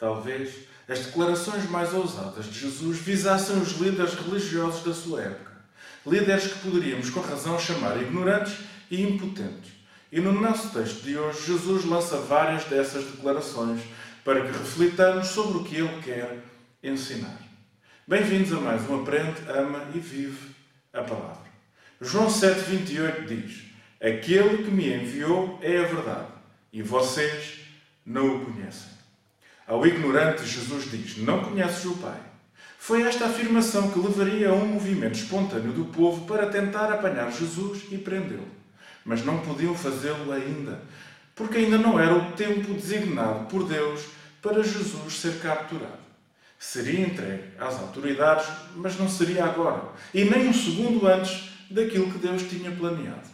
Talvez as declarações mais ousadas de Jesus visassem os líderes religiosos da sua época. Líderes que poderíamos com razão chamar ignorantes e impotentes. E no nosso texto de hoje, Jesus lança várias dessas declarações para que reflitamos sobre o que Ele quer ensinar. Bem-vindos a mais um Aprende, Ama e Vive a Palavra. João 7,28 diz: Aquele que me enviou é a verdade, e vocês não o conhecem. Ao ignorante, Jesus diz: Não conheces o Pai. Foi esta afirmação que levaria a um movimento espontâneo do povo para tentar apanhar Jesus e prendê-lo. Mas não podiam fazê-lo ainda, porque ainda não era o tempo designado por Deus para Jesus ser capturado. Seria entregue às autoridades, mas não seria agora, e nem um segundo antes daquilo que Deus tinha planeado.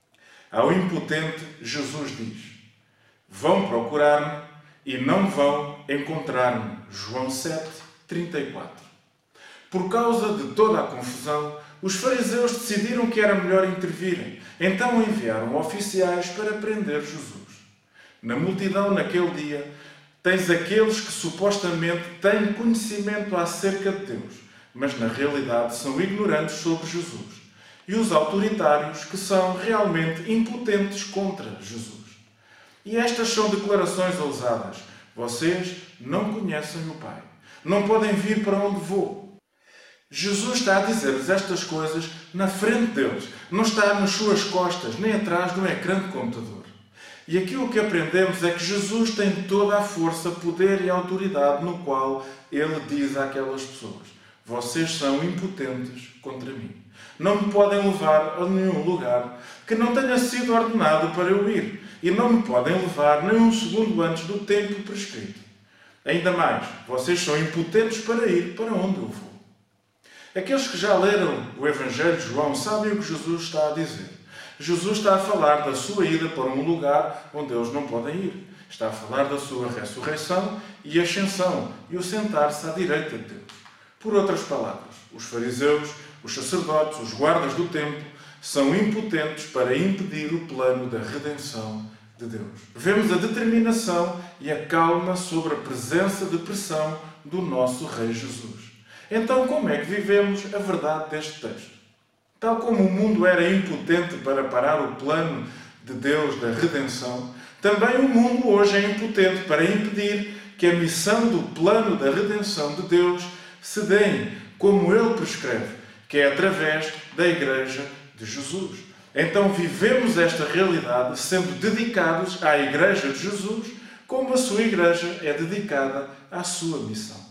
Ao impotente, Jesus diz: Vão procurar-me e não vão encontrar-me. João 7,34. Por causa de toda a confusão, os fariseus decidiram que era melhor intervirem. Então enviaram oficiais para prender Jesus. Na multidão naquele dia, tens aqueles que supostamente têm conhecimento acerca de Deus, mas na realidade são ignorantes sobre Jesus. E os autoritários que são realmente impotentes contra Jesus. E estas são declarações ousadas. Vocês não conhecem o Pai. Não podem vir para onde vou. Jesus está a dizer-lhes estas coisas na frente deles. Não está nas suas costas, nem atrás de um ecrã de computador. E aquilo que aprendemos é que Jesus tem toda a força, poder e autoridade no qual Ele diz àquelas pessoas: Vocês são impotentes contra mim. Não me podem levar a nenhum lugar que não tenha sido ordenado para eu ir. E não me podem levar nem um segundo antes do tempo prescrito. Ainda mais, vocês são impotentes para ir para onde eu vou. Aqueles que já leram o Evangelho de João sabem o que Jesus está a dizer. Jesus está a falar da sua ida para um lugar onde eles não podem ir. Está a falar da sua ressurreição e ascensão e o sentar-se à direita de Deus. Por outras palavras, os fariseus, os sacerdotes, os guardas do templo são impotentes para impedir o plano da redenção de Deus. Vemos a determinação e a calma sobre a presença de pressão do nosso Rei Jesus. Então, como é que vivemos a verdade deste texto? Tal como o mundo era impotente para parar o plano de Deus da redenção, também o mundo hoje é impotente para impedir que a missão do plano da redenção de Deus se dê como Ele prescreve, que é através da Igreja de Jesus. Então vivemos esta realidade sendo dedicados à Igreja de Jesus, como a sua Igreja é dedicada à sua missão.